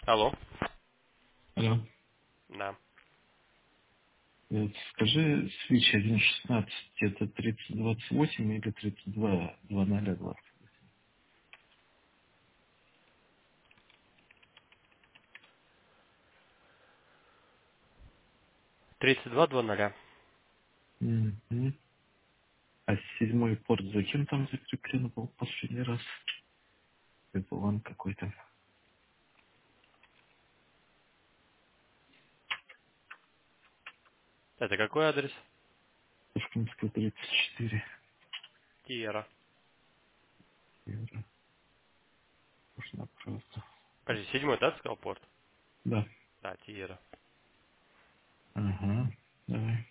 Алло. Алло. Да. Скажи, свич 1.16, это 3028 или 32.2020? 3220. Мгм. А седьмой порт за кем там закреплен был последний раз? Это он какой-то. Это какой адрес? Пушкинская 34 Тиера. евро. Нужна просто. Подожди, седьмой, да, сказал порт? Да. Да, Тиера. Ага. Давай.